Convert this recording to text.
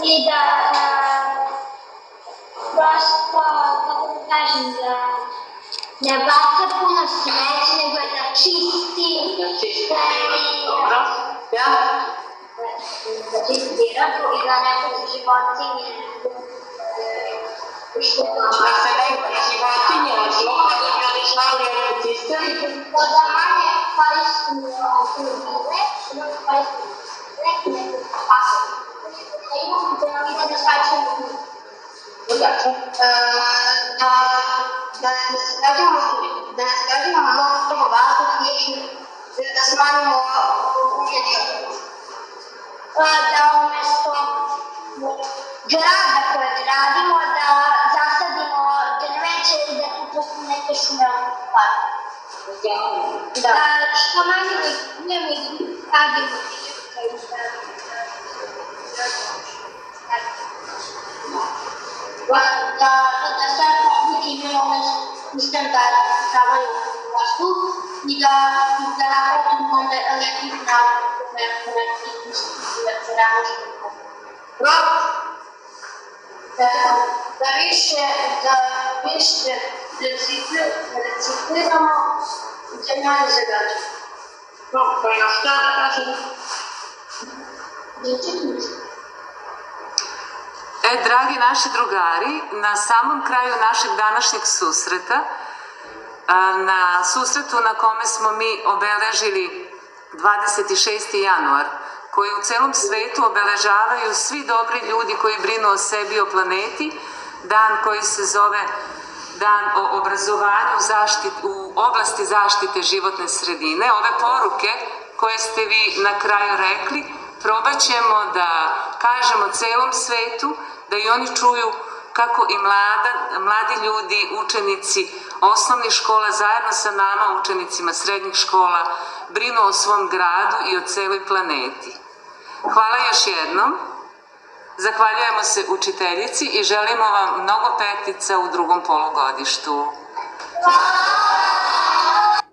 i da prosto, kako da kažem, da ne baca puno smeća, nego da čisti. Da čisti, dobro. Ja? Da čisti diradu i da nekog životinje. Da se nekog životinje, mogu da bi održavali ako čistili? Da manje koristimo automobile, da koristimo nekog pasovi. Da imamo automobile da skačemo u ljudi. Da ne zagađujemo mnogo vazduh i da smanjimo ugljen-dioksid. Da umesto grada koje gradimo, da zasadimo drveće i da tu postane neke šume u parku. Da što manje gledamo i radimo. Da sve fabrike imaju ovaj sistem da rešavaju vazduh i da napravimo onda električna da više recikliramo i da manje zagađujemo. Pa ja šta da kažem? Dragi naši drugari, na samom kraju našeg današnjeg susreta, na susretu na kome smo mi obeležili 26. januar, koji u celom svetu obeležavaju svi dobri ljudi koji brinu o sebi i o planeti, dan koji se zove Dan o obrazovanju u oblasti zaštite životne sredine. Ove poruke koje ste vi na kraju rekli, probat ćemo da kažemo celom svetu, da i oni čuju kako i mladi ljudi, učenici osnovnih škola, zajedno sa nama, učenicima srednjih škola, brinu o svom gradu i o celoj planeti. Hvala još jednom. Zahvaljujemo se učiteljici i želimo vam mnogo petica u drugom polugodištu.